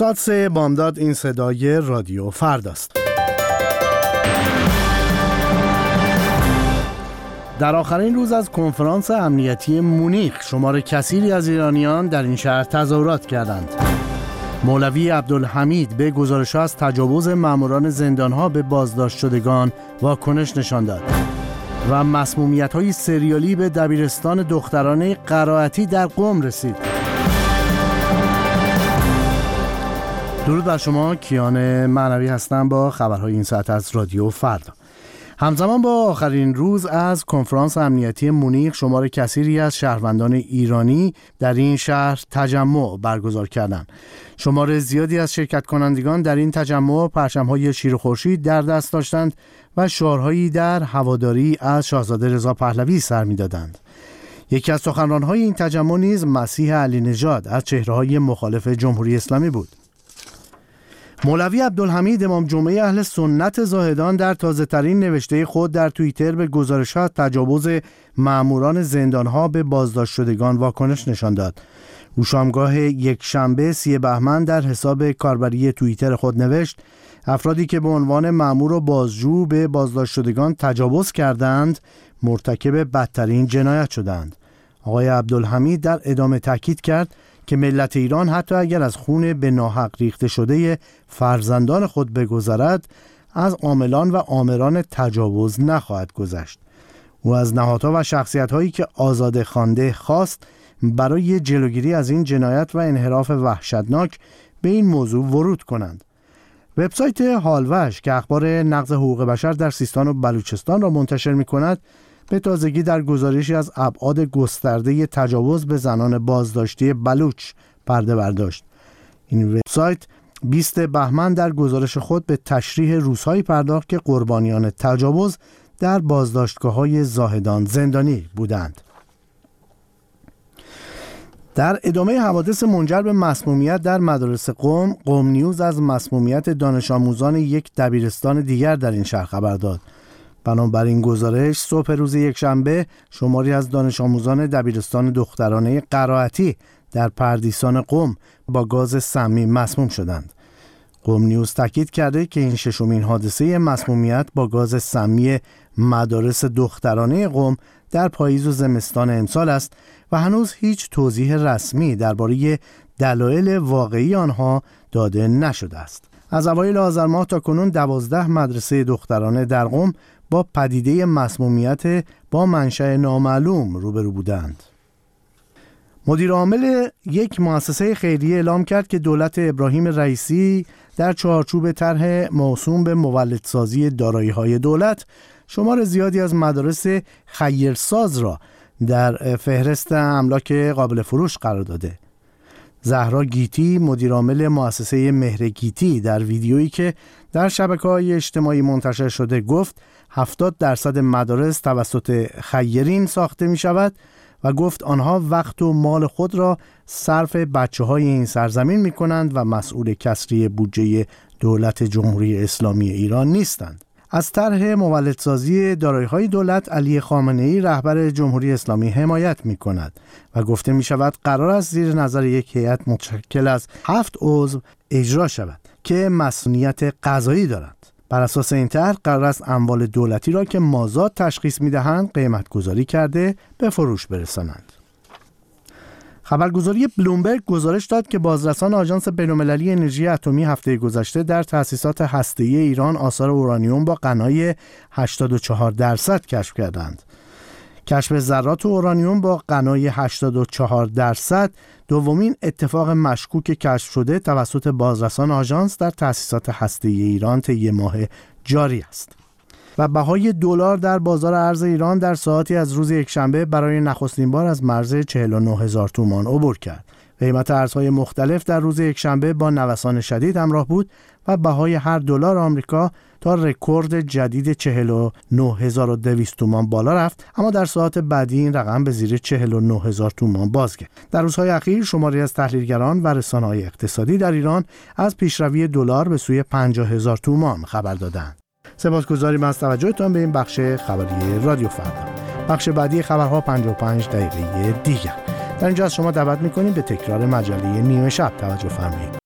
ساعت 3 بامداد. این صدای رادیو فرداست. در آخرین روز از کنفرانس امنیتی مونیخ شمار کثیری از ایرانیان در این شهر تظاهرات کردند. مولوی عبدالحمید به گزارش‌ها از تجاوز ماموران زندان‌ها به بازداشت شدگان واکنش نشان داد و مسمومیت‌های سریالی به دبیرستان دخترانه قرائتی در قم رسید. درود بر شما، کیان معنوی هستم با خبرهای این ساعت از رادیو فردا. همزمان با آخرین روز از کنفرانس امنیتی مونیخ شمار کثیری از شهروندان ایرانی در این شهر تجمع برگزار کردند. شمار زیادی از شرکت کنندگان در این تجمع پرچم‌های شیر و خورشید در دست داشتند و شعارهایی در هواداری از شاهزاده رضا پهلوی سر می‌دادند. یکی از سخنران‌های این تجمع نیز مسیح علی نژاد از چهره‌های مخالف جمهوری اسلامی بود. مولوی عبدالحمید امام جمعه اهل سنت زاهدان در تازه‌ترین نوشته خود در توییتر به گزارش‌ها تجاوز ماموران زندان‌ها به بازداشت شدگان واکنش نشان داد. او شامگاه یکشنبه 30 بهمن در حساب کاربری توییتر خود نوشت: افرادی که به عنوان مامور و بازجو به بازداشت شدگان تجاوز کردند مرتکب بدترین جنایت شدند. آقای عبدالحمید در ادامه تاکید کرد که ملت ایران حتی اگر از خون به ناحق ریخته شده فرزندان خود بگذرد از عاملان و آمران تجاوز نخواهد گذشت. او از نهادها و شخصیت‌هایی که آزاده خوانده خواست برای جلوگیری از این جنایت و انحراف وحشتناک به این موضوع ورود کنند. وبسایت هالوش که اخبار نقض حقوق بشر در سیستان و بلوچستان را منتشر می‌کند به تازگی در گزارشی از ابعاد گسترده تجاوز به زنان بازداشتی بلوچ پرده برداشت. این وبسایت 20 بهمن در گزارش خود به تشریح روزهایی پرداخت که قربانیان تجاوز در بازداشتگاه‌های زاهدان زندانی بودند. در ادامه حوادث منجر به مسمومیت در مدارس قم نیوز از مسمومیت دانش آموزان یک دبیرستان دیگر در این شهر خبر داد. بنابراین گزارش صبح روز یکشنبه شماری از دانش آموزان دبیرستان دخترانه قرائتی در پردیسان قم با گاز سمی مسموم شدند. قم نیوز تاکید کرده که این ششمین حادثه مسمومیت با گاز سمی مدارس دخترانه قم در پاییز و زمستان امسال است و هنوز هیچ توضیح رسمی درباره دلایل واقعی آنها داده نشده است. از اوایل آذر ماه تا کنون 12 مدرسه دخترانه در قم با پدیده مسمومیت با منشأ نامعلوم روبرو بودند. مدیر عامل یک مؤسسه خیریه اعلام کرد که دولت ابراهیم رئیسی در چارچوب طرح موسوم به مولدسازی دارایی‌های دولت شمار زیادی از مدارس خیرساز را در فهرست املاک قابل فروش قرار داده. زهرا گیتی مدیر عامل مؤسسه مهر گیتی در ویدیویی که در شبکه‌های اجتماعی منتشر شده گفت 70% مدارس توسط خیرین ساخته می شود و گفت آنها وقت و مال خود را صرف بچه‌های این سرزمین می کنند و مسئول کسری بودجه دولت جمهوری اسلامی ایران نیستند. از طرح مولدسازی دارایی‌های دولت علی خامنه‌ای رهبر جمهوری اسلامی حمایت می‌کند و گفته می‌شود قرار است زیر نظر یک هیئت متشکل از 7 عضو اجرا شود که مسئولیت قضایی دارند. بر اساس این طرح قرار است اموال دولتی را که مازاد تشخیص می‌دهند قیمت‌گذاری کرده به فروش برسانند. خبرگزاری بلومبرگ گزارش داد که بازرسان آژانس بین‌المللی انرژی اتمی هفته گذشته در تأسیسات هسته‌ای ایران آثار اورانیوم با غنای 84% کشف کردند. کشف ذرات اورانیوم با غنای 84% دومین اتفاق مشکوک کشف شده توسط بازرسان آژانس در تأسیسات هسته‌ای ایران طی ماه جاری است. و بهای دلار در بازار ارز ایران در ساعتی از روز یکشنبه برای نخستین بار از مرز 49,000 تومان عبور کرد. قیمت ارزهای مختلف در روز یکشنبه با نوسان شدید همراه بود و بهای هر دلار آمریکا تا رکورد جدید 49,200 تومان بالا رفت، اما در ساعت بعدی این رقم به زیر 49,000 تومان بازگشت. در روزهای اخیر شماری از تحلیلگران و رسانه‌های اقتصادی در ایران از پیشروی دلار به سوی 50,000 تومان خبر دادند. سپاسگزاریم از توجهتان به این بخش خبری رادیو فردا. بخش بعدی خبرها 55 دقیقه دیگر. در اینجا از شما دعوت می‌کنیم به تکرار مجله نیمه شب توجه فرمایید.